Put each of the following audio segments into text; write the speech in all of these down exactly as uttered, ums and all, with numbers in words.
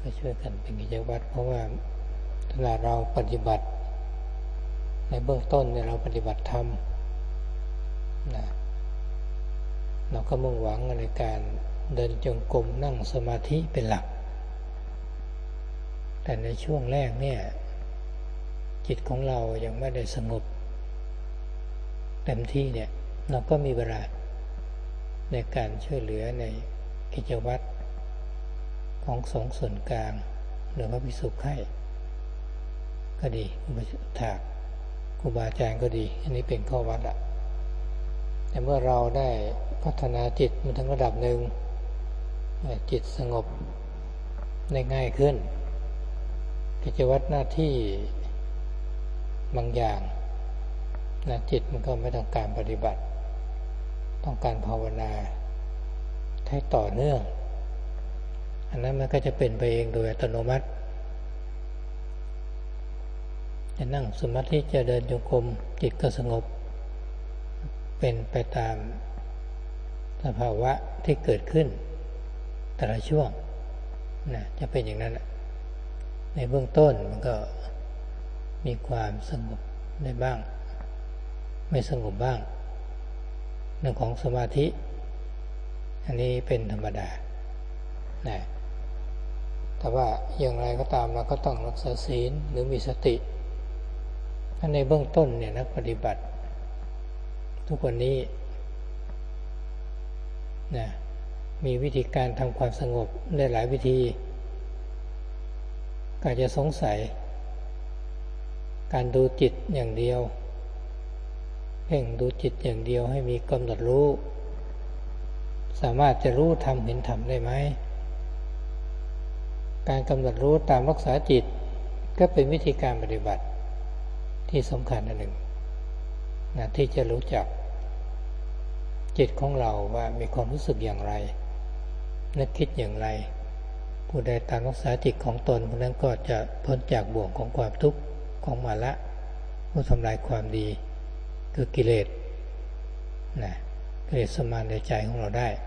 ก็ช่วยกันเป็นกิจวัตรเพราะว่าเวลาเราปฏิบัติในเบื้องต้นเนี่ยเราปฏิบัติธรรมนะเราก็มุ่งหวังในการเดินจงกรมนั่งสมาธิเป็นหลักแต่ในช่วงแรกเนี่ยจิตของเรายังไม่ได้สงบเต็มที่เนี่ยเราก็มีเวลาในการช่วยเหลือในกิจวัตรของสงฆ์ส่วนกลางหรือว่าภิกษุให้ก็ดีอุปถากครูบาอาจารย์ก็ดีอันนี้เป็นข้อวัดละแต่เมื่อเราได้พัฒนาจิตมาถึงระดับหนึ่งจิตสงบได้ง่ายขึ้นกิจวัตรหน้าที่บางอย่างนะจิตมันก็ไม่ต้องการปฏิบัติต้องการภาวนาให้ต่อเนื่องอันนั้นมันก็จะเป็นไปเองโดยอัตโนมัติจะนั่งสมาธิจะเดินจงกรมจิตก็สงบเป็นไปตามสภาวะที่เกิดขึ้นแต่ละช่วงนะจะเป็นอย่างนั้นในเบื้องต้นมันก็มีความสงบได้บ้างไม่สงบบ้างเรื่องของสมาธิอันนี้เป็นธรรมดานะแต่ว่าอย่างไรก็ตามเราก็ต้องรักษาศีลหรือมีสติถ้าในเบื้องต้นเนี่ยนักปฏิบัติทุกวันนี้นะมีวิธีการทำความสงบได้หลายวิธีก็จะสงสัยการดูจิตอย่างเดียวเพ่งดูจิตอย่างเดียวให้มีกำหนดรู้สามารถจะรู้ธรรมเห็นธรรมได้ไหมการกำหนดรู้ตามรักษาจิตก็เป็นวิธีการปฏิบัติที่สำคัญอันหนึ่งนะที่จะรู้จักจิตของเราว่ามีความรู้สึกอย่างไรนึกคิดอย่างไรผู้ใดตามรักษาจิตของตนผู้นั้นก็จะพ้นจากบ่วงของความทุกข์ของมาละผู้ทำลายความดีคือกิเลสนะกิเลสสมานในใจของเราได้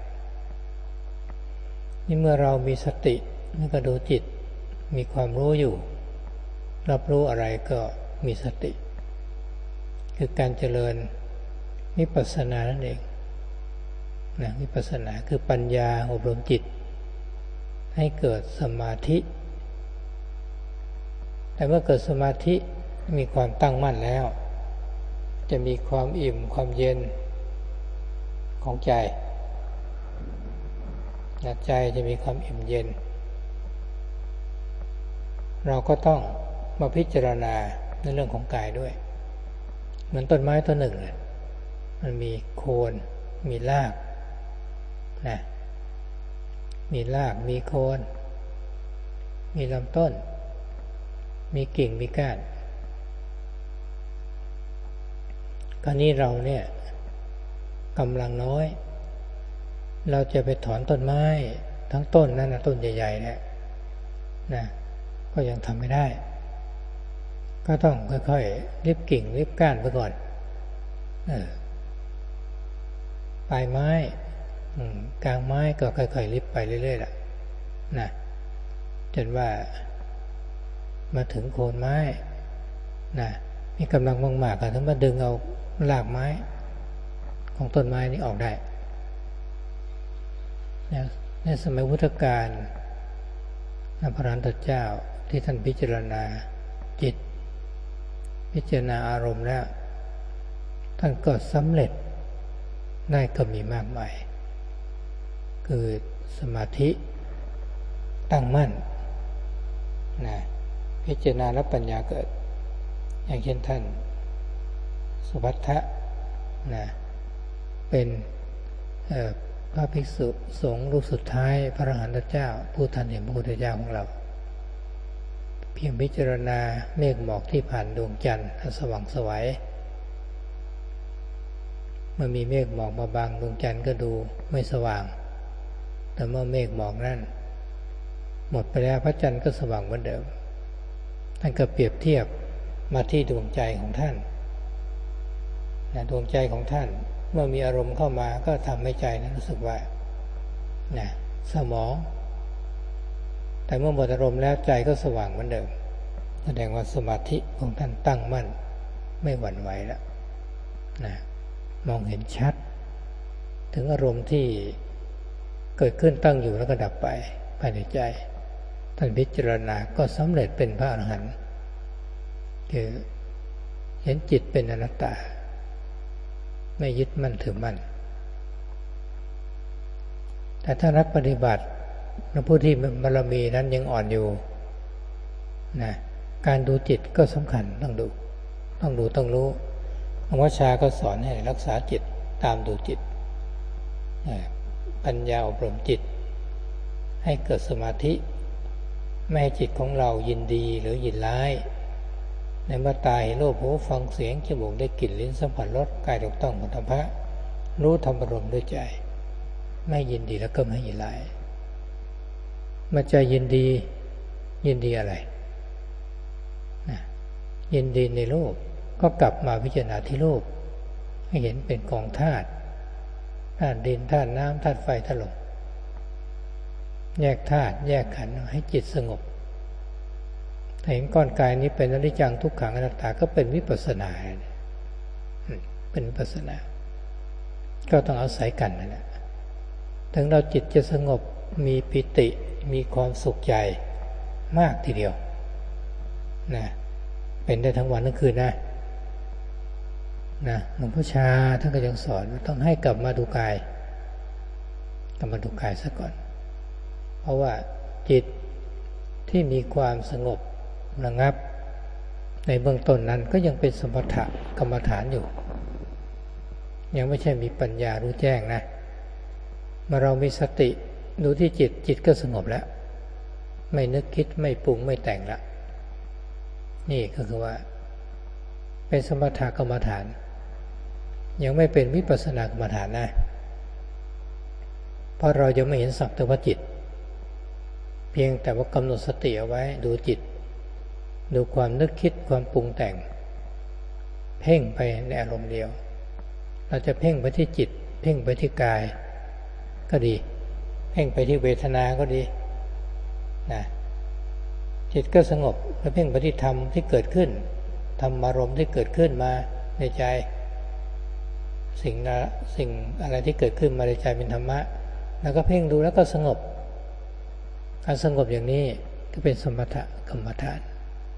นี่เมื่อเรามีสตินี่ก็ดูจิตมีความรู้อยู่รับรู้อะไรก็มีสติคือการเจริญวิปัสสนานั่นเองนะวิปัสสนาคือปัญญาอบรมจิตให้เกิดสมาธิแต่เมื่อเกิดสมาธิมีความตั้งมั่นแล้วจะมีความอิ่มความเย็นของใจใจจะมีความอิ่มเย็นเราก็ต้องมาพิจารณาในเรื่องของกายด้วยเหมือนต้นไม้ต้นหนึ่งเลยมันมีโคนมีรากนะมีรากมีโคนมีลำต้นมีกิ่งมีก้านคราวนี้เราเนี่ยกำลังน้อยเราจะไปถอนต้นไม้ทั้งต้นนั่นนะต้นใหญ่ๆเนี่ยนะก็ยังทำไม่ได้ก็ต้องค่อยๆริบกิ่งริบก้านไปก่อนเออปลายไม้กลางไม้ก็ค่อยๆริบไปเรื่อยๆล่ะนะจนว่ามาถึงโคนไม้นะมีกำลังมากๆก็ถึงมาดึงเอารากไม้ของต้นไม้นี้ออกได้นะในสมัยพุทธกาลพระอรหันตเจ้าที่ท่านพิจารณาจิตพิจารณาอารมณ์แล้วท่านก็สำเร็จได้ก็มีมากมายคือสมาธิตั้งมั่นนะพิจารณาแล้วปัญญาเกิดอย่างเช่นท่านสุภัททะนะเป็นพระภิกษุสงฆ์รูปสุดท้ายพระอรหันตเจ้าผู้ทันเห็นพระพุทธเจ้าของเราเพียงพิจารณาเมฆหมอกที่ผ่านดวงจันทร์สว่างไสวเมื่อมีเมฆหมอกมาบังดวงจันทร์ก็ดูไม่สว่างแต่เมื่อเมฆหมอกนั้นหมดไปแล้วพระจันทร์ก็สว่างเหมือนเดิมท่านก็เปรียบเทียบมาที่ดวงใจของท่านนะดวงใจของท่านเมื่อมีอารมณ์เข้ามาก็ทำให้ใจนั้นรู้สึกว่านะสมองแต่เมื่อหมดอารมณ์แล้วใจก็สว่างเหมือนเดิมแสดงว่าสมาธิของท่านตั้งมั่นไม่หวั่นไหวแล้วนะมองเห็นชัดถึงอารมณ์ที่เกิดขึ้นตั้งอยู่แล้วก็ดับไปภายในใจท่านพิจารณาก็สำเร็จเป็นพระอรหันต์คือเห็นจิตเป็นอนัตตาไม่ยึดมั่นถือมั่นแต่ถ้านักปฏิบัติผู้ที่บารมีนั้นยังอ่อนอยู่นะการดูจิตก็สำคัญต้องดูต้องดูต้องรู้หลวงพ่อชาก็สอนให้รักษาจิตตามดูจิตปัญญาอบรมจิตให้เกิดสมาธิไม่ให้จิตของเรายินดีหรือยินร้ายในเมื่อตาเห็นรูปหูฟังเสียงจมูกได้กลิ่นลิ้นสัมผัสรสกายถูกต้องผลธรรมะรู้ธรรมอารมณ์ด้วยใจไม่ยินดีแล้วก็ไม่ยินร้ายเมื่อใจยินดียินดีอะไรนะยินดีในรูปก็กลับมาพิจารณาที่รูปให้เห็นเป็นกองธาตุธาตุดินธาตุน้ำธาตุไฟธาตุลมแยกธาตุแยกขันธ์ให้จิตสงบถ้าเห็นก้อนกายนี้เป็นอนิจจังทุกขังอนัตตาก็เป็นวิปัสสนาเป็นวิปัสสนาก็ต้องอาศัยกันนั่นแหละถึงเราจิตจะสงบมีปิติมีความสุขใจมากทีเดียวนะเป็นได้ทั้งวันทั้งคืนนะนะหลวงพ่อชาท่านก็ยังสอนว่าต้องให้กลับมาดูกายกลับมาดูกายซะก่อนเพราะว่าจิตที่มีความสงบระงับในเบื้องต้นนั้นก็ยังเป็นสมถะกรรมฐานอยู่ยังไม่ใช่มีปัญญารู้แจ้งนะเมื่อเรามีสติดูที่จิตจิตก็สงบแล้วไม่นึกคิดไม่ปรุงไม่แต่งละนี่ก็คือว่าเป็นสมถะกรรมฐานยังไม่เป็นวิปัสสนากรรมฐานนะเพราะเรายังไม่เห็นสักแต่ว่าจิตเพียงแต่ว่ากำหนดสติเอาไว้ดูจิตดูความนึกคิดความปรุงแต่งเพ่งไปในอารมณ์เดียวเราจะเพ่งไปที่จิตเพ่งไปที่กายก็ดีเพ่งไปที่เวทนาก็ดีนะจิตก็สงบแล้วเพ่งไปที่ธรรมที่เกิดขึ้นธรรมอารมณ์ที่เกิดขึ้นมาในใจสิ่งนะสิ่งอะไรที่เกิดขึ้นมาในใจเป็นธรรมะแล้วก็เพ่งดูแล้วก็สงบการสงบอย่างนี้ก็เป็นสมถกรรมฐาน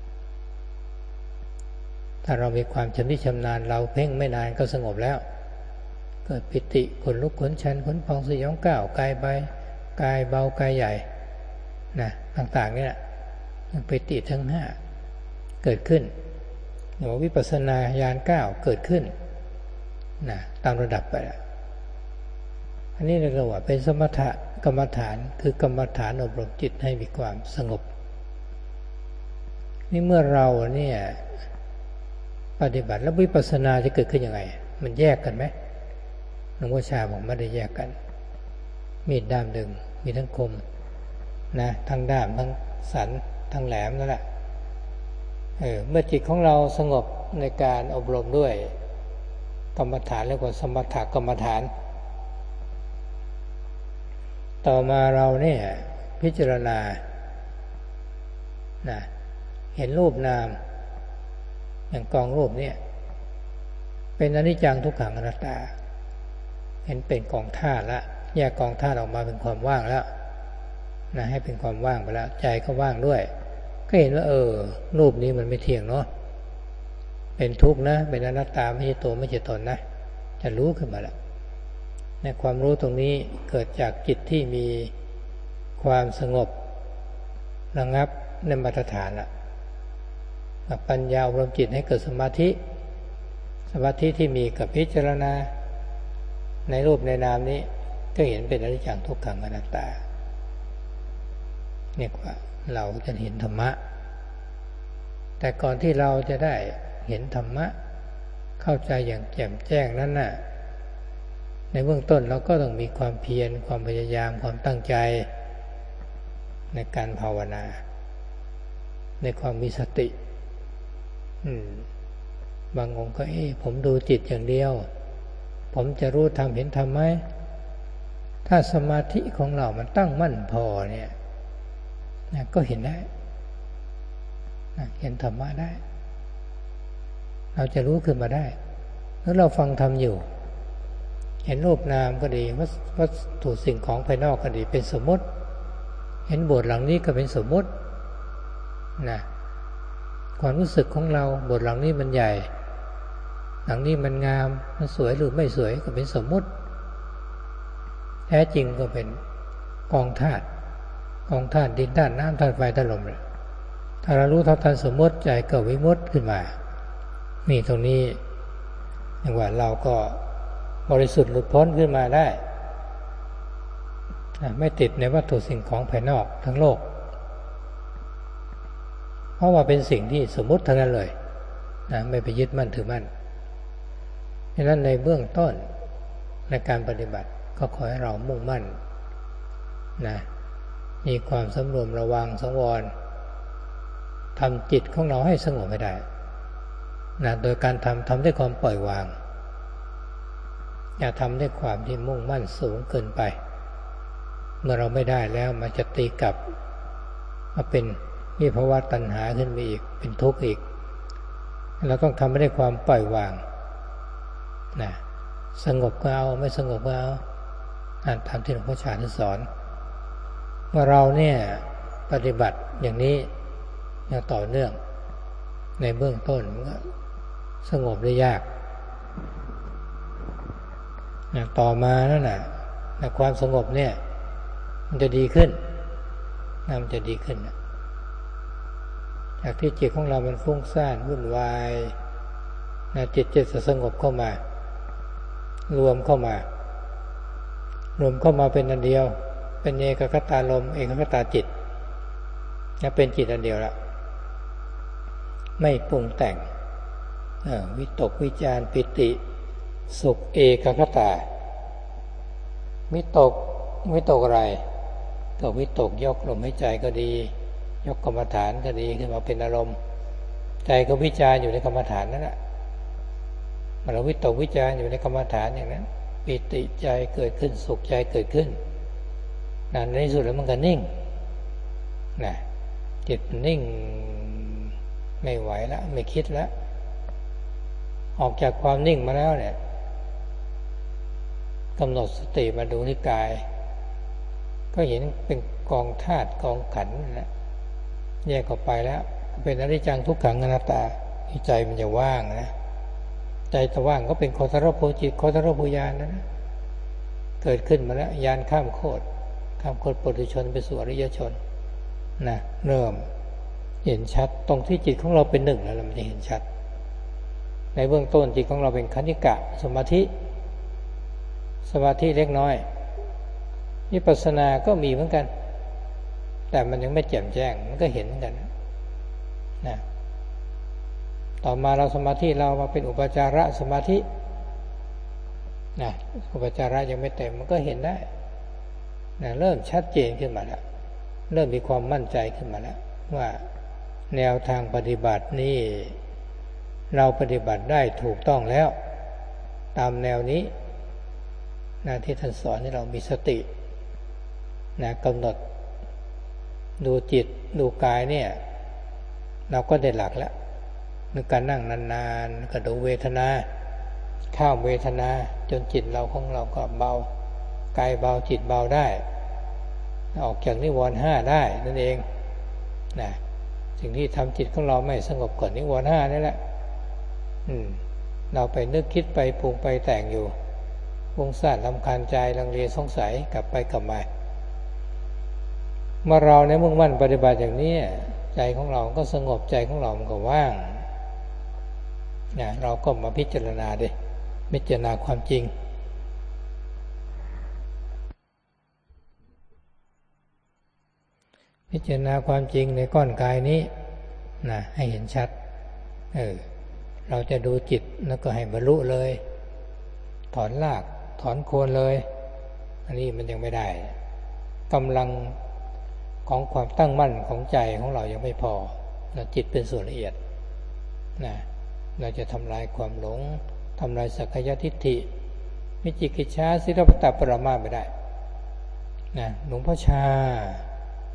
ถ้าเรามีความชำนิชำนาญเราเพ่งไม่นานก็สงบแล้วเกิดปิติขนลุกขนชันขนพองสยองก้าวกายไปกายเบากายใหญ่นะต่างๆนี่แหละปิติทั้งห้าเกิดขึ้นหรือวิปัสสนาญาณเก้าเกิดขึ้นนะตามระดับไปอันนี้เรียกว่าเป็นสมถกรรมฐานคือกรรมฐานอบรมจิตให้มีความสงบนี่เมื่อเราเนี่ยปฏิบัติแล้ววิปัสสนาจะเกิดขึ้นยังไงมันแยกกันไหมหลวงพ่อชาบอกไม่ได้แยกกันมีดด้ามดึงมีทั้งคมนะทั้งด้ามทั้งสันทั้งแหลมนั่นแหละเออเมื่อจิตของเราสงบในการอบรมด้วยกรรมฐานเรียกว่าสมถกรรมฐานต่อมาเราเนี่ยพิจารณานะเห็นรูปนามอย่างกองรูปเนี่ยเป็นอนิจจังทุกขังอนัตตาเห็นเป็นกองธาตุละแยกกองธาตุออกมาเป็นความว่างแล้วนะให้เป็นความว่างไปแล้วใจก็ว่างด้วยก็เห็นว่าเออรูปนี้มันไม่เที่ยงเนาะเป็นทุกข์นะเป็นอนัตตาไม่ใช่ตัวไม่ใช่ตนนะจะรู้ขึ้นมาแล้วในความรู้ตรงนี้เกิดจากจิตที่มีความสงบระงับในมาตรฐานละปัญญาอบรมจิตให้เกิดสมาธิสมาธิที่มีกับพิจารณาในรูปในนามนี้ก็เห็นเป็นอนิจจังทุกขังอนัตตาเนี่ยว่าเราจะเห็นธรรมะแต่ก่อนที่เราจะได้เห็นธรรมะเข้าใจอย่างแจ่มแจ้งนั้นน่ะในเบื้องต้นเราก็ต้องมีความเพียรความพยายามความตั้งใจในการภาวนาในความมีสติอืมบางองค์ก็เอ๊ะผมดูจิตอย่างเดียวผมจะรู้ธรรมเห็นธรรมไหมถ้าสมาธิของเรามันตั้งมั่นพอเนี่ยนะก็เห็นได้นะเห็นธรรมะได้เราจะรู้ขึ้นมาได้แล้วเราฟังธรรมอยู่เห็นรูปนามก็ดีวัตถุสิ่งของภายนอกก็ดีเป็นสมมติเห็นโบสถ์หลังนี้ก็เป็นสมมตินะความรู้สึกของเราโบสถ์หลังนี้มันใหญ่หลังนี้มันงามมันสวยหรือไม่สวยก็เป็นสมมติแท้จริงก็เป็นกองธาตุกองธาตุดินธาตุน้ำธาตุไฟธาตุลมเลยถ้าเรารู้เท่าทันสมมติใจก็วิมุตติขึ้นมานี่ตรงนี้อย่างว่าเราก็บริสุทธิ์หลุดพ้นขึ้นมาได้ไม่ติดในวัตถุสิ่งของภายนอกทั้งโลกเพราะว่าเป็นสิ่งที่สมมุติทั้งนั้นเลยนะไม่ไปยึดมั่นถือมั่นดังนั้นในเบื้องต้นในการปฏิบัติก็ขอให้เรามุ่งมั่นนะมีความสำรวมระวังสังวรทำจิตของเราให้สงบให้ได้นะโดยการทำทำด้วยความปล่อยวางอย่าทำด้วยความที่มุ่งมั่นสูงเกินไปเมื่อเราไม่ได้แล้วมันจะตีกลับมาเป็นวิภวตัณหาขึ้นไปอีกเป็นทุกข์อีกเราต้องทำด้วยความปล่อยวางนะสงบก็เอาไม่สงบก็เอาอ่านตามที่หลวงพ่อชาท่านสอนว่าเราเนี่ยปฏิบัติอย่างนี้อย่างต่อเนื่องในเบื้องต้นมันก็สงบได้ยากนะต่อมานั่นน่ะนะความสงบเนี่ยมันจะดีขึ้นนะมันจะดีขึ้นนะจากที่จิตของเรามันฟุ้งซ่านวุ่นวายนะจิตจะสงบเข้ามารวมเข้ามารวมเข้ามาเป็นอันเดียวเป็นเอกคตารมณ์เอกคตาจิตนะเป็นจิตอันเดียวละไม่ปรุงแต่งวิตกวิจารปิติสุขเอกคตาวิตกวิตกอะไรก็วิตกยกลมหายใจก็ดียกกรรมฐานก็ดีขึ้นมาเป็นอารมณ์ใจก็วิจารอยู่ในกรรมฐานนั่นแหละมันเราวิตกวิจารอยู่ในกรรมฐานอย่างนั้นปิติใจเกิดขึ้นสุขใจเกิดขึ้นนั่นในที่สุดแล้วมันก็นิ่งนะจิตนิ่งไม่ไหวแล้วไม่คิดแล้วออกจากความนิ่งมาแล้วเนี่ยกำหนดสติมาดูที่กายก็เห็นเป็นกองธาตุกองขันธ์นะแยกออกไปแล้วเป็นอนิจจังทุกขังอนัตตาใจมันจะว่างนะใจจะว่างก็เป็นโคตรโพจิตโคตรโพญาณนะเกิดขึ้นมาแล้วญาณข้ามโคตรข้ามโคตรปุถุชนไปสู่อริยชนนะเริ่มเห็นชัดตรงที่จิตของเราเป็นหนึ่งแล้วมันจะเห็นชัดในเบื้องต้นจิตของเราเป็นคณิกะสมาธิสมาธิเล็กน้อยวิปัสสนาก็มีเหมือนกันแต่มันยังไม่แจ่มแจ้งมันก็เห็นเหมือนกันนะต่อมาเราสมาธิเรามาเป็นอุปจารสมาธินะอุปจาระยังไม่เต็มมันก็เห็นได้นะเริ่มชัดเจนขึ้นมาแล้วเริ่มมีความมั่นใจขึ้นมาแล้วว่าแนวทางปฏิบัตินี้เราปฏิบัติได้ถูกต้องแล้วตามแนวนี้นะที่ท่านสอนให้เรามีสตินะกำหนดดูจิตดูกายเนี่ยเราก็ได้หลักแล้วในการนั่งนานๆก็ดูเวทนาข้ามเวทนาจนจิตเราของเราก็เบากายเบาจิตเบาได้ออกจากนิวรณ์ห้าได้นั่นเองนะสิ่งที่ทำจิตของเราไม่สงบก่อนนิวรณ์ห้านี่แหละอืมเราไปนึกคิดไปปรุงไปแต่งอยู่วงซ่านรำคาญใจลังเลสงสัยกลับไปกลับมาเมื่อเราในมุ่งมั่นปฏิบัติอย่างนี้ใจของเราก็สงบใจของเรามันก็ว่างนะเราก็มาพิจารณาดิพิจารณาความจริงพิจารณาความจริงในก้อนกายนี้นะให้เห็นชัดเออเราจะดูจิตแล้วก็ให้บรรลุเลยถอนรากถอนโคนเลยอันนี้มันยังไม่ได้กำลังของความตั้งมั่นของใจของเรายังไม่พอนะจิตเป็นส่วนละเอียดนะเราจะทำลายความหลงทำลายสักกายทิฏฐิวิจิกิจฉาสิรพัตตปรามาสไม่ได้นะหลวงพ่อชา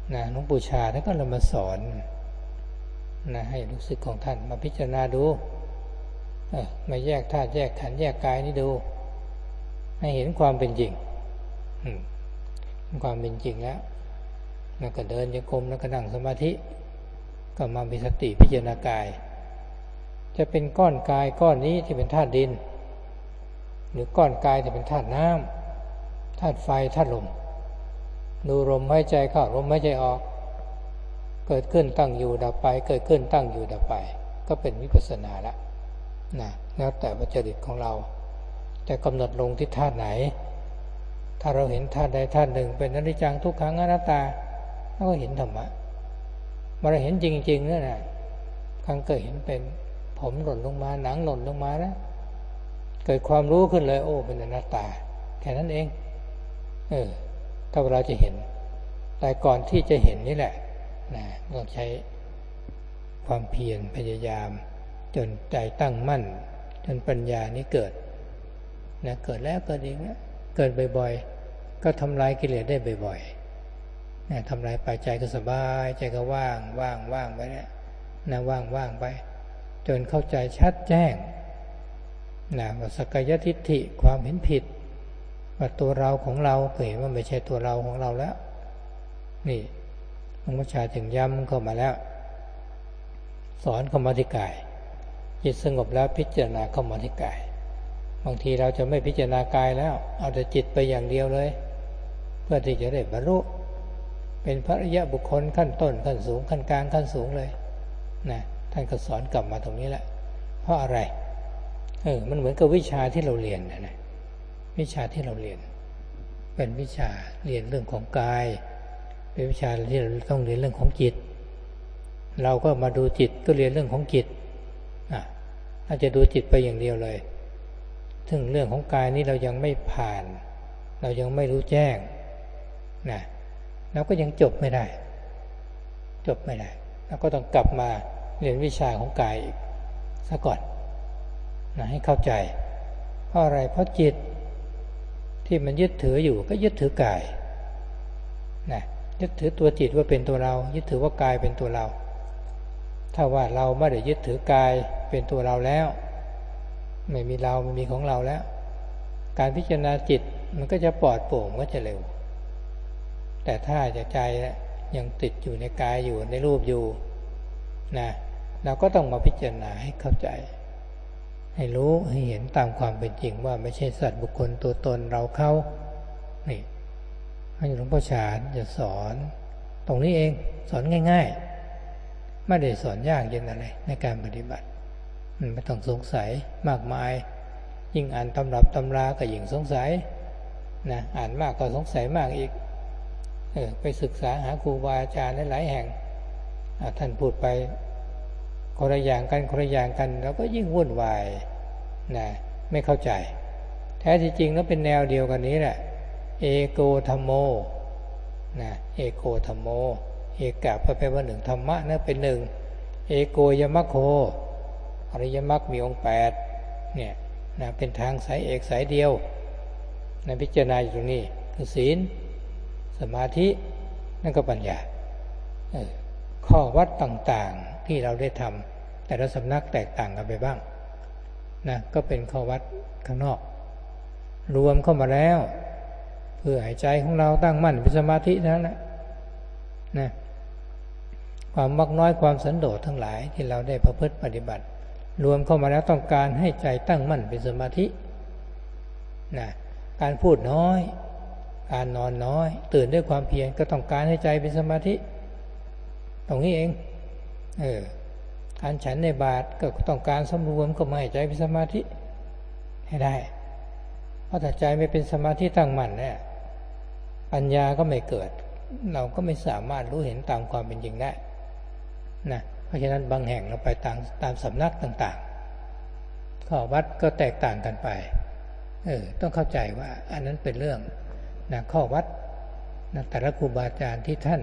นะหลวงปู่ชาท่านก็เลยมาสอนนะให้ลูกศิษย์ของท่านมาพิจารณาดูเออมาแยกธาตุแยกขันธ์แยกกายนี่ดูให้เห็นความเป็นจริงอืมความเป็นจริงแล้วแล้วก็เดินโยกมแล้วก็นั่งสมาธิก็มามีสติพิจารณากายจะเป็นก้อนกายก้อนนี้ที่เป็นธาตุดินหรือก้อนกายที่เป็นธาตุน้ำธาตุไฟธาตุลมดูลมหายใจเข้าลมหายใจออกเกิดขึ้นตั้งอยู่ดับไปเกิดขึ้นตั้งอยู่ดับไปก็เป็นวิปัสสนาละนะแล้วแต่วัจริตของเราจะกำหนดลงที่ธาตุไหนถ้าเราเห็นธาตุใดธาตุหนึ่งเป็นอนิจจังทุกขังอนัตตาเราก็เห็นธรรมะเมื่อเราเห็นจริงๆนั่นน่ะครั้งเกิดเห็นเป็นผมหล่นลงมาหนังหล่นลงมาแล้วเกิดความรู้ขึ้นเลยโอ้เป็นอนัตตาแค่นั้นเองเออถ้าเราจะเห็นแต่ก่อนที่จะเห็นนี่แหละนะต้องใช้ความเพียรพยายามจนใจตั้งมั่นจนปัญญานี้เกิดนะเกิดแล้วเกิดอีกนะเกิดบ่อยๆก็ทำลายกิเลสได้บ่อยๆนะทำลายไปใจก็สบายใจก็ว่างว่างว่างไปเนี่ยนะว่างว่างไปจนเข้าใจชัดแจ้งนะว่าสักกายทิฏฐิความเห็นผิดว่าตัวเราของเราเห็นว่าไม่ใช่ตัวเราของเราแล้วนี่หลวงพ่อชาถึงย้ำเข้ามาแล้วสอนเข้ามาที่กายจิตสงบแล้วพิจารณาเข้ามาที่กายบางทีเราจะไม่พิจารณากายแล้วเอาแต่จิตไปอย่างเดียวเลยเพื่อที่จะได้บรรลุเป็นพระอริยบุคคลขั้นต้นขั้นสูงขั้นกลางขั้นสูงเลยนะท่านก็สอนกลับมาตรงนี้แหละเพราะอะไรเออมันเหมือนกับวิชาที่เราเรียนนะนะวิชาที่เราเรียนเป็นวิชาเรียนเรื่องของกายเป็นวิชาที่เราต้องเรียนเรื่องของจิตเราก็มาดูจิตก็เรียนเรื่องของจิตอ่ะถ้าจะดูจิตไปอย่างเดียวเลยถึงเรื่องของกายนี้เรายังไม่ผ่านเรายังไม่รู้แจ้งนะเราก็ยังจบไม่ได้จบไม่ได้เราก็ต้องกลับมาเรียนวิชาของกายอีกซะก่อนนะให้เข้าใจเพราะอะไรเพราะจิตที่มันยึดถืออยู่ก็ยึดถือกายนะยึดถือตัวจิตว่าเป็นตัวเรายึดถือว่ากายเป็นตัวเราถ้าว่าเราไม่ได้ยึดถือกายเป็นตัวเราแล้วไม่มีเราไม่มีของเราแล้วการพิจารณาจิตมันก็จะปลอดโปร่งก็จะเร็วแต่ถ้าจะใจยังติดอยู่ในกายอยู่ในรูปอยู่นะเราก็ต้องมาพิจารณาให้เข้าใจให้รู้ให้เห็นตามความเป็นจริงว่าไม่ใช่สัตว์บุคคลตัวตนเราเขานี่ให้หลวงพ่อชาจะสอนตรงนี้เองสอนง่ายๆไม่ได้สอนยากเย็นอะไรในการปฏิบัติไม่ต้องสงสัยมากมายยิ่งอ่านตำรับตำราก็ยิ่งสงสัยนะอ่านมากก็สงสัยมากอีกเออไปศึกษาหาครูบาอาจารย์หลายแห่งท่านพูดไปคนละอย่างกันคนละอย่างกันเราก็ยิ่งวุ่นวายนะไม่เข้าใจแท้ที่จริงแล้วเป็นแนวเดียวกันนี้แหละเอโกธัมโมนะเอโกธัมโมเอกะแปลว่าหนึ่งธรรมะนะเป็นหนึ่งเอโกยมัคโคอริยมรรคมีองค์แปดเนี่ยนะเป็นทางสายเอกสายเดียวในพิจารณาอยู่ตรงนี้คือศีลสมาธินั่นก็ปัญญาเออข้อวัดต่างๆที่เราได้ทำแต่ละสำนักแตกต่างกันไปบ้างนะก็เป็นข้อวัดข้างนอกรวมเข้ามาแล้วเพื่อให้ใจของเราตั้งมั่นเป็นสมาธินั้นนะนะความมักน้อยความสันโดษทั้งหลายที่เราได้ประพฤติปฏิบัติรวมเข้ามาแล้วต้องการให้ใจตั้งมั่นเป็นสมาธินะการพูดน้อยการนอนน้อยตื่นด้วยความเพียรก็ต้องการให้ใจเป็นสมาธิตรงนี้เองเออการฉันในบาตรก็ต้องการสำรวมก็ไม่ให้ใจเป็นสมาธิให้ได้เพราะถ้าใจไม่เป็นสมาธิตั้งมั่นเนี่ยปัญญาก็ไม่เกิดเราก็ไม่สามารถรู้เห็นตามความเป็นจริงได้นะเพราะฉะนั้นบางแห่งเราไปตามตามสำนักต่างๆข้อวัดก็แตกต่างกันไปเออต้องเข้าใจว่าอันนั้นเป็นเรื่องนะข้อวัดนะแต่ละครูบาอาจารย์ที่ท่าน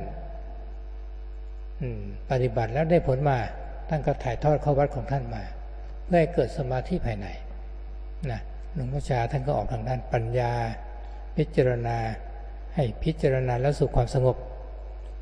ปฏิบัติแล้วได้ผลมาท่านก็ถ่ายทอดข้อวัดของท่านมาเพื่อให้เกิดสมาธิภายในนะหลวงพ่อชาท่านก็ออกทางด้านปัญญาพิจารณาให้พิจารณาแล้วสู่ความสงบ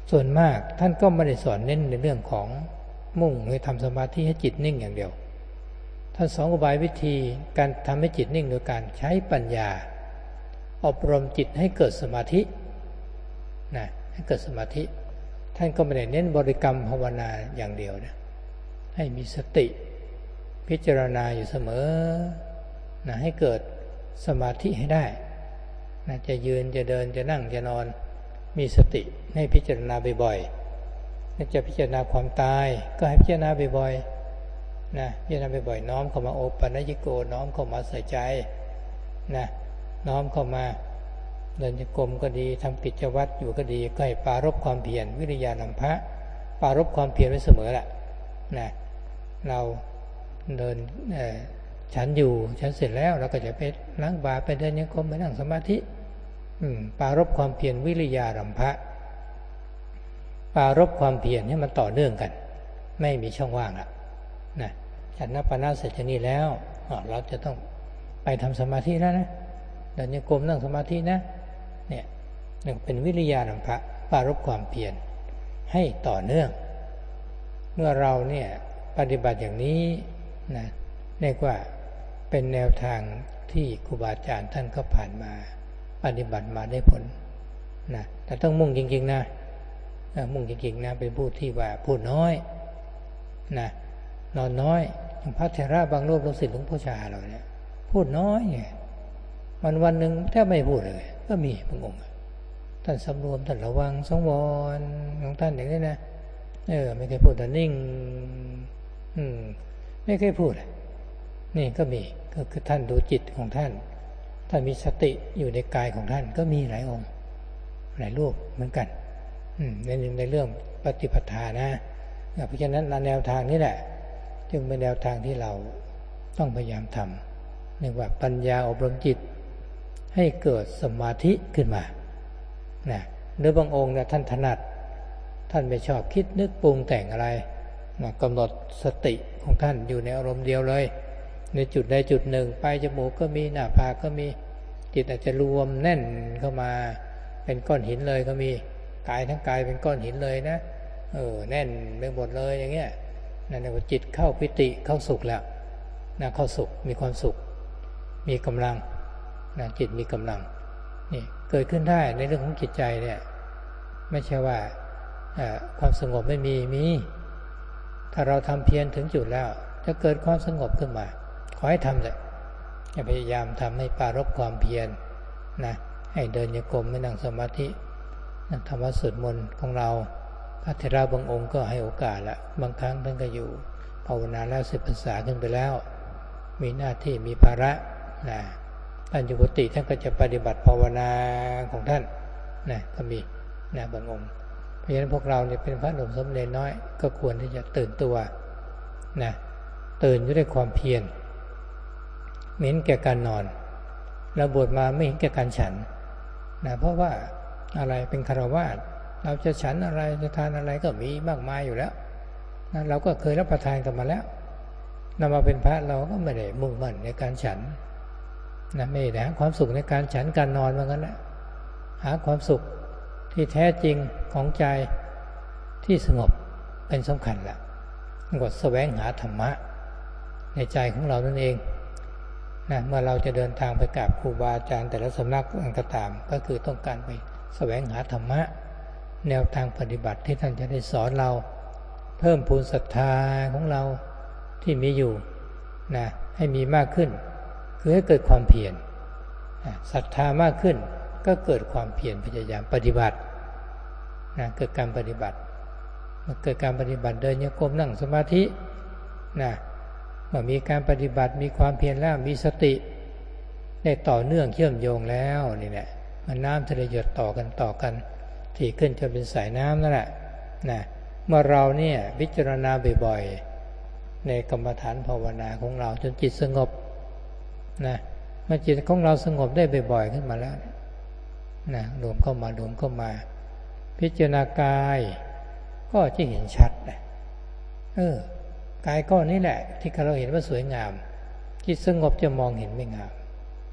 ส่วนมากท่านก็ไม่ได้สอนเน้นในเรื่องของมุ่งให้ทำสมาธิให้จิตนิ่งอย่างเดียวท่านสอนอุบายวิธีการทำให้จิตนิ่งโดยการใช้ปัญญาอบรมจิตให้เกิดสมาธินะให้เกิดสมาธิท่านก็ไม่ได้เน้นบริกรรมภาวนาอย่างเดียวนะให้มีสติพิจารณาอยู่เสมอนะให้เกิดสมาธิให้ได้นะจะยืนจะเดินจะนั่งจะนอนมีสติให้พิจารณาบ่อยๆถ้าจะพิจารณาความตายก็ให้พิจารณาบ่อยๆนะพิจารณาบ่อยๆน้อมเข้ามาโอปัญญิโกน้อมเข้ามาใส่ใจนะน้อมเข้ามาเดินจงกรมก็ดีทำกิจวัตรอยู่ก็ดีก็ให้ปรารภความเพียรวิริยานัมภะปรารภความเพียรไว้เสมอแหละนะเราเดินฉันอยู่ฉันเสร็จแล้วเราก็จะไปล้างบาตรไปเดินจงกรมไปนั่งสมาธิปรารภความเพียรวิริยานัมภะปรารภความเพียรให้มันต่อเนื่องกันไม่มีช่องว่างอ่ะนะฉันนับปานะเสร็จจากนี้แล้วเราจะต้องไปทำสมาธิแล้วนะเดินจงกรมนั่งสมาธินะเนี่ยนี่เป็นวิริยานัมภะปรารภความเพียรให้ต่อเนื่องเมื่อเราเนี่ยปฏิบัติอย่างนี้นะเรียกว่าเป็นแนวทางที่ครูบาอาจารย์ท่านก็ผ่านมาปฏิบัติมาได้ผลนะแต่ต้องมุ่งจริงๆนะมุ่งจริงๆนะเป็นผู้ที่ว่าพูดน้อยนะนอนน้อยอย่างพระเถระบางรูปลูกศิษย์หลวงพ่อชาเราเนี่ยพูดน้อยไงวันวันหนึ่งแทบไม่พูดเลยก็มีบางองค์ท่านสำรวมท่านระวังสงวรของท่านอย่างนี้นะเออไม่เคยพูดแต่นิ่งอืมไม่เคยพูดนี่ก็มีก็คือท่านดูจิตของท่านท่านมีสติอยู่ในกายของท่านก็มีหลายองค์หลายรูปเหมือนกันอืมในในเรื่องปฏิปทานะเพราะฉะนั้นแนวทางนี้แหละจึงเป็นแนวทางที่เราต้องพยายามทำเรียกว่าปัญญาอบรมจิตให้เกิดสมาธิขึ้นมานะหรือบางองค์เนี่ยท่านถนัดท่านไม่ชอบคิดนึกปรุงแต่งอะไรนะกำหนดสติของท่านอยู่ในอารมณ์เดียวเลยในจุดใดจุดหนึ่งปลายจมูกก็มีหน้าผากก็มีจิตอาจจะรวมแน่นเข้ามาเป็นก้อนหินเลยก็มีกายทั้งกายเป็นก้อนหินเลยนะเออแน่นไปหมดเลยอย่างเงี้ยนั่นเรียกว่าจิตเข้าปิติเข้าสุขแล้วนะเข้าสุขมีความสุขมีกำลังนะจิตมีกำลังนี่เกิดขึ้นได้ในเรื่องของจิตใจเนี่ยไม่ใช่ว่าความสงบไม่มีมีถ้าเราทำเพียรถึงจุดแล้วจะเกิดความสงบขึ้นมาขอให้ทำเลยอย่าพยายามทำให้ปรารภความเพียรนะให้เดินโยกมไม่นั่งสมาธิธรรมะสวดมนต์ของเราพระเถระบางองค์ก็ให้โอกาสละบางครั้งท่านก็อยู่ภาวนาแล้วสิบพรรษาขึ้นไปแล้วมีหน้าที่มีภาระนะท่านอยู่กุฏิท่านก็จะปฏิบัติภาวนาของท่านนะก็มีนะบางองค์เพราะฉะนั้นพวกเราเนี่ยเป็นพระหนุ่มสมเด็จน้อยก็ควรที่จะตื่นตัวนะตื่นอยู่ด้วยความเพียรไม่เห็นแก่การนอนเราบวชมาไม่เห็นแก่การฉันนะเพราะว่าอะไรเป็นฆราวาสเราจะฉันอะไรจะทานอะไรก็มีมากมายอยู่แล้วนะเราก็เคยรับประทานกันมาแล้วนำมาเป็นพระเราก็ไม่ได้มุ่งมั่นในการฉันนะไม่ได้หาความสุขในการฉันการนอนเหมือนกันแหละหาความสุขที่แท้จริงของใจที่สงบเป็นสำคัญแหละกดแสวงหาธรรมะในใจของเรานั่นเองนะเมื่อเราจะเดินทางไปกราบครูบาอาจารย์แต่ละสำนักอันก็ตามก็คือต้องการไปแสวงหาธรรมะแนวทางปฏิบัติที่ท่านจะได้สอนเราเพิ่มพูนศรัทธาของเราที่มีอยู่นะให้มีมากขึ้นคือให้เกิดความเพียรศรัทธามากขึ้นก็เกิดความเพียรพยายามปฏิบัตินะเกิดการปฏิบัติเมื่อเกิดการปฏิบัติเดินโยกมนั่งสมาธินะเมื่อมีการปฏิบัติมีความเพียรแล้วมีสติได้ต่อเนื่องเชื่อมโยงแล้วนี่แหละมันน้ำทะเลหยดต่อกันต่อกันที่ขึ้นจนเป็นสายน้ำนั่นแหละนะเมื่อเราเนี่ยพิจารณาบ่อยๆในกรรมฐานภาวนาของเราจนจิตสงบนะเมื่อจิตของเราสงบได้บ่อยๆขึ้นมาแล้วนะรวมเข้ามารวมเข้ามาพิจารณากายก็จะเห็นชัดนะเออกายก้อนนี้แหละที่เราเห็นว่าสวยงามจิตสงบจะมองเห็นไม่งาม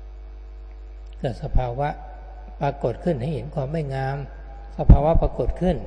เกิดสภาวะปรากฏขึ้นให้เห็นความไม่งามสภาวะปรากฏขึ้น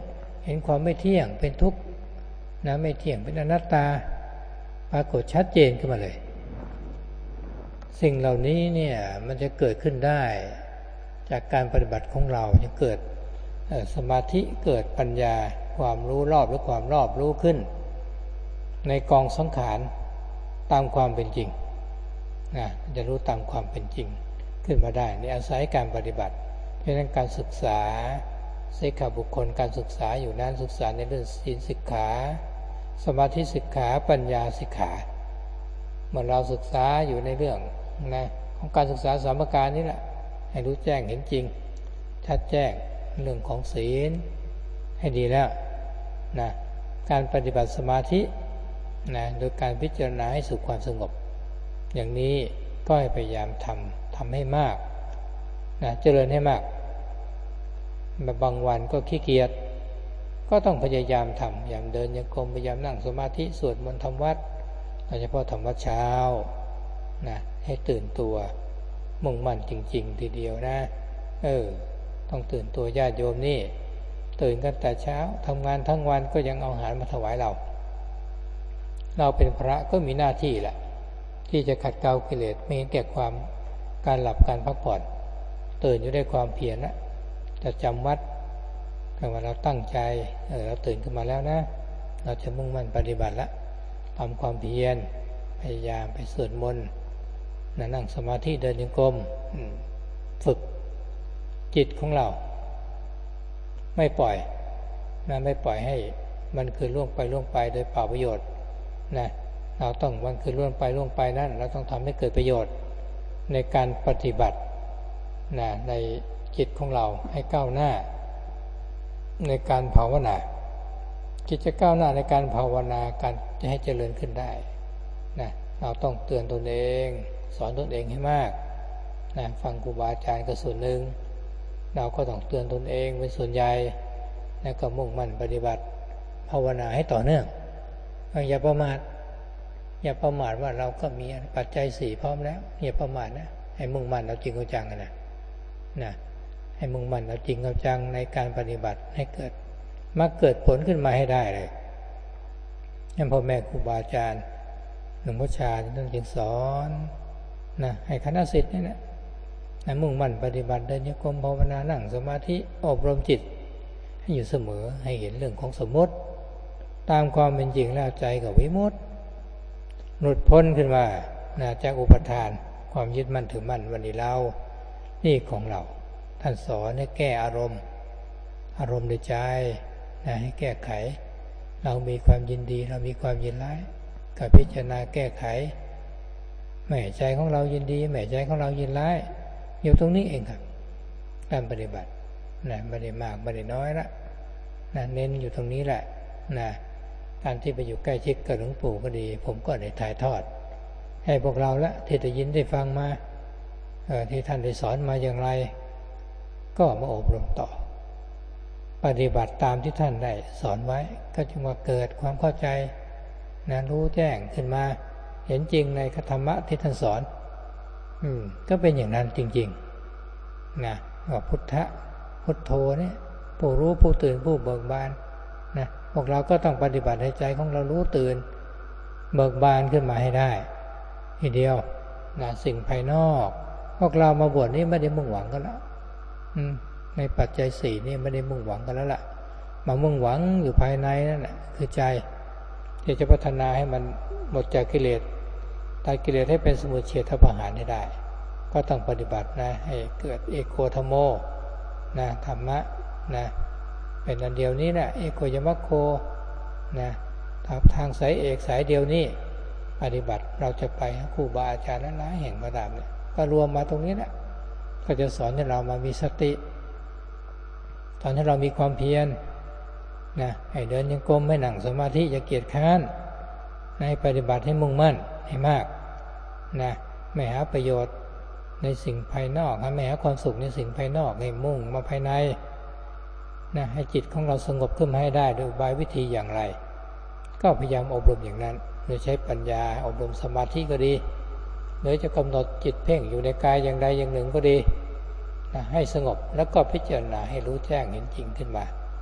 เห็นความไม่เที่ยงเป็นทุกข์นะไม่เที่ยงเป็นอนัตตาปรากฏชัดเจนขึ้นมาเลยสิ่งเหล่านี้เนี่ยมันจะเกิดขึ้นได้จากการปฏิบัติของเราจะเกิดสมาธิเกิดปัญญาความรู้รอบหรือความรอบรู้ขึ้นในกองสังขารตามความเป็นจริงนะจะรู้ตามความเป็นจริงขึ้นมาได้ในอาศัยการปฏิบัติเพราะฉะนั้นการศึกษาสิกขาบุคคลการศึกษาอยู่นั้นศึกษาในเรื่องศีลสิกขาสมาธิสิกขาปัญญาสิกขาเมื่อเราศึกษาอยู่ในเรื่องนะของการศึกษาสามประการนี้แหละให้รู้แจ้งเห็นจริงชัดแจ้งเรื่องของศีลให้ดีแล้วนะการปฏิบัติสมาธินะโดยการพิจารณาให้สู่ความสงบอย่างนี้ก็ให้พยายามทำทำให้มากนะเจริญให้มากบางวันก็ขี้เกียจก็ต้องพยายามทำอย่างเดินโยกมพยายามนั่งสมาธิสวดมนต์ทำวัดโดยเฉพาะทำวัดเช้านะให้ตื่นตัวมุ่งมั่นจริงๆทีเดียวนะเออต้องตื่นตัวญาติโยมนี่ตื่นกันแต่เช้าทำงานทั้งวันก็ยังเอาอาหารมาถวายเราเราเป็นพระก็มีหน้าที่แหละที่จะขัดเกลากิเลสไม่เห็นแก่ความการหลับการพักผ่อนตื่นอยู่ด้วยความเพียรนะจะจำวัดแต่ว่าเราตั้งใจเออเราตื่นขึ้นมาแล้วนะเราจะมุ่งมั่นปฏิบัติละทำความเพียรพยายามไปสวดมนต์นั่งสมาธิเดินจงกรมฝึกจิตของเราไม่ปล่อยนะไม่ปล่อยให้มันคือล่วงไปล่วงไปโดยเปล่าประโยชน์นะเราต้องมันคือล่วงไปล่วงไปนั่นเราต้องทำให้เกิดประโยชน์ในการปฏิบัตินะในจิตของเราให้ก้าวหน้าในการภาวนาจิตจะก้าวหน้าในการภาวนาการจะให้เจริญขึ้นได้นะเราต้องเตือนตนเองสอนตนเองให้มากนะฟังครูบาอาจารย์ก็ส่วนหนึ่งเราก็ต้องเตือนตนเองเป็นส่วนใหญ่แล้วก็มุ่งมั่นปฏิบัติภาวนาให้ต่อเนื่องอย่าประมาทอย่าประมาทว่าเราก็มีปัจจัยสี่พร้อมแล้วอย่าประมาทนะให้มุ่งมั่นเอาจริงเอาจังนะนะให้มุ่งมั่นเอาจริงเอาจังในการปฏิบัติให้เกิดมาเกิดผลขึ้นมาให้ได้เลยนั่นพ่อแม่ครูบาอาจารย์หลวงพ่อชาท่านจึงสอนนะให้คณะศิษย์นี่นะให้มุ่งมั่นปฏิบัติเดินโยกมภาวนานั่งสมาธิอบรมจิตให้อยู่เสมอให้เห็นเรื่องของสมมติตามความเป็นจริงแล้วใจกับวิมุตติหลุดพ้นขึ้นมานะจากอุปทานความยึดมั่นถือมั่นวันนี้เรานี่ของเราท่านสอนให้แก้อารมณ์อารมณ์ในใจนะให้แก้ไขเรามีความยินดีเรามีความยินร้ายกับพิจารณาแก้ไขแม่ใจของเรายินดีแม่ใจของเรายินร้ายอยู่ตรงนี้เองครับการปฏิบัตินะไม่ได้มากไม่ได้น้อยละนะเน้นอยู่ตรงนี้แหละนะการที่ไปอยู่ใกล้ชิดกับหลวงปู่ก็ดีผมก็ได้ถ่ายทอดให้พวกเราละที่ได้ยินได้ฟังมาเอ่อที่ท่านได้สอนมาอย่างไรก็มาอบรมต่อปฏิบัติตามที่ท่านได้สอนไว้ก็จึงว่าเกิดความเข้าใจนะรู้แจ้งขึ้นมาเห็นจริงในธรรมะที่ท่านสอนอืมก็เป็นอย่างนั้นจริงๆนะว่าพุทธะพุทโธเนี่ยผู้รู้ผู้ตื่นผู้เบิกบานนะพวกเราก็ต้องปฏิบัติให้ใจของเรารู้ตื่นเบิกบานขึ้นมาให้ได้ทีเดียวนะสิ่งภายนอกพวกเรามาบวชนี่ไม่ได้มุ่งหวังกันแล้วในปัจจัยสี่นี่ไม่ได้มุ่งหวังกันแล้วล่ะมามุ่งหวังอยู่ภายในนั่นแหละคือใจที่จะพัฒนาให้มันหมดจากกิเลสตัดกิเลสให้เป็นสมุทเฉทประหารให้ได้ก็ต้องปฏิบัตินะให้เกิดเอโกธรรมโมนะธรรมะนะเป็นอันเดียวนี้นะเอโกยมัคโคนะทางสายเอกสายเดียวนี้ปฏิบัติเราจะไปครูบาอาจารย์หลายๆแห่งมาตามเนี่ยก็รวมมาตรงนี้นะก็จะสอนให้เรามามีสติสอนให้เรามีความเพียรนะให้เดินโยกมไม่นั่งสมาธิอย่าเกียจค้านให้ปฏิบัติให้มุ่งมั่นให้มากนะไม่หาประโยชน์ในสิ่งภายนอกไม่หาความสุขในสิ่งภายนอกให้มุ่งมาภายในนะให้จิตของเราสงบขึ้นมาให้ได้โดยอุบายวิธีอย่างไรก็พยายามอบรมอย่างนั้นโดยใช้ปัญญาอบรมสมาธิก็ดีหรือจะกำหนดจิตเพ่งอยู่ในกายอย่างใดอย่างหนึ่งก็ดีนะให้สงบแล้วก็พิจารณาให้รู้แจ้งเห็นจริงขึ้นมา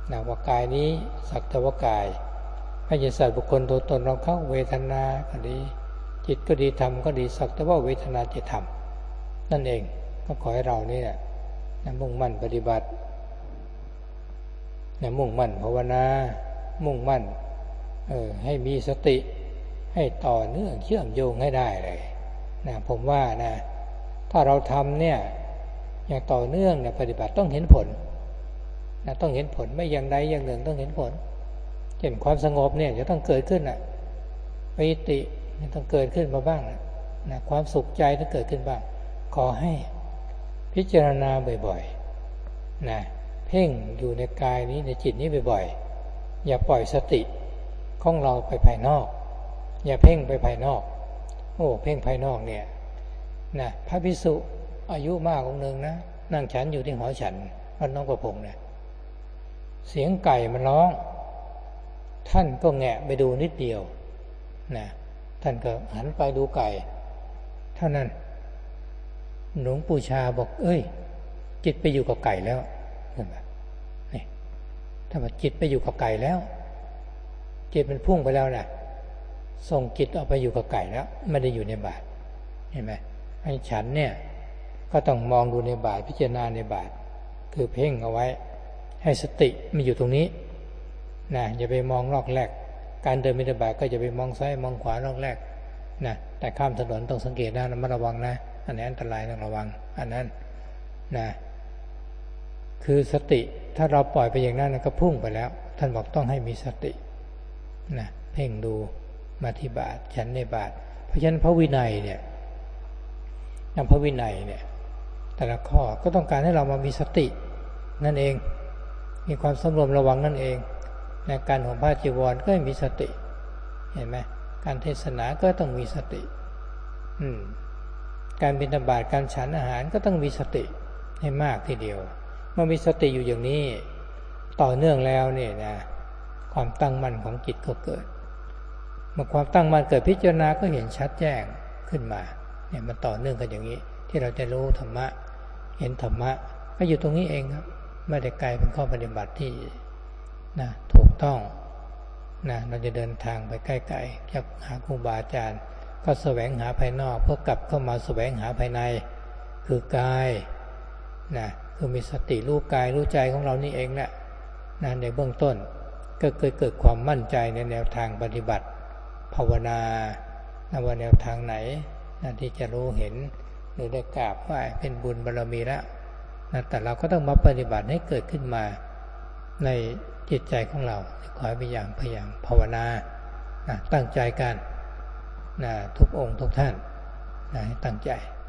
นะว่ากายนี้สักแต่ว่ากายไม่ใช่สัตว์บุคคลตัวตนเราเข้าเวทนาก็ดีจิตก็ดีธรรมก็ดีสักแต่ว่าเวทนาจิตธรรมนั่นเองก็ขอให้เรานี่นะมุ่งมั่นปฏิบัตินะมุ่งมั่นภาวนามุ่งมั่นเออให้มีสติให้ต่อเนื่องเชื่อมโยงให้ได้เลยนะผมว่านะถ้าเราทำเนี่ยอย่างต่อเนื่องเนี่ยปฏิบัติต้องเห็นผลนะต้องเห็นผลไม่อย่างใดอย่างหนึ่งต้องเห็นผลเช่นความสงบเนี่ยจะต้องเกิดขึ้นน่ะปิติต้องเกิดขึ้นมาบ้างนะนะความสุขใจต้องเกิดขึ้นบ้างขอให้พิจารณาบ่อยๆนะเพ่งอยู่ในกายนี้ในจิตนี้บ่อยๆอย่าปล่อยสติของเราไปภายนอกอย่าเพ่งไปภายนอกโอ้เพ่งภายนอกเนี่ยนะพระภิกษุอายุมากองค์หนึ่งนะนั่งฉันอยู่ที่หอฉันวัดหนองประพงเนี่ยเสียงไก่มันร้องท่านก็แงะไปดูนิดเดียวนะท่านก็หันไปดูไก่เท่านั้นหลวงปู่ชาบอกเอ้ยจิตไปอยู่กับไก่แล้วเห็นไหมนี่ถ้าว่าจิตไปอยู่กับไก่แล้วจิตมันพุ่งไปแล้วนะส่งจิตออกไปอยู่กับไก่แล้วไม่ได้อยู่ในบาตรเห็นไหมให้ฉันเนี่ยก็ต้องมองดูในบาตรพิจารณาในบาตรคือเพ่งเอาไว้ให้สติมันอยู่ตรงนี้นะอย่าไปมองลอกแรกการเดินบิณฑบาตก็อย่าไปมองซ้ายมองขวาลอกแรกนะแต่ข้ามถนนต้องสังเกตนะระมัดระวังนะอันนี้อันตรายต้องระวังอันนั้นนะคือสติถ้าเราปล่อยไปอย่างนั้นก็พุ่งไปแล้วท่านบอกต้องให้มีสตินะเพ่งดูมาที่บาตรฉันในบาตรเพราะฉะนั้นพระวินัยเนี่ยอย่างพระวินัยเนี่ยแต่ละข้อก็ต้องการให้เรามามีสตินั่นเองมีความสำรวมระวังนั่นเองในการห่มผ้าจีวรก็มีสติเห็นไหมการเทศนาก็ต้องมีสติอืมการบิณฑบาตการฉันอาหารก็ต้องมีสติให้มากทีเดียวเมื่อมีสติอยู่อย่างนี้ต่อเนื่องแล้วเนี่ยนะความตั้งมั่นของจิตก็เกิดเมื่อความตั้งมั่นเกิดพิจารณาก็เห็นชัดแจ้งขึ้นมาเนี่ยมันต่อเนื่องกันอย่างนี้ที่เราจะรู้ธรรมะเห็นธรรมะก็อยู่ตรงนี้เองครับไม่ได้ไกลเป็นข้อปฏิบัติที่นะถูกต้องนะเราจะเดินทางไปใกล้ๆจะหาครูบาอาจารย์ก็แสวงหาภายนอกเพื่อกลับเข้ามาแสวงหาภายในคือกายนะคือมีสติรู้กายรู้ใจของเรานี่เองแหละนะในเบื้องต้นก็เกิดเกิดความมั่นใจในแนวทางปฏิบัติภาวนาว่าแนวทางไหนนะที่จะรู้เห็นหรือได้กราบไหว้เป็นบุญบารมีแล้วนะแต่เราก็ต้องมาปฏิบัติให้เกิดขึ้นมาในจิตใจของเราขอให้พยายามพยายามภาวนานะตั้งใจกันนะทุกองค์ทุกท่านนะให้ตั้งใจ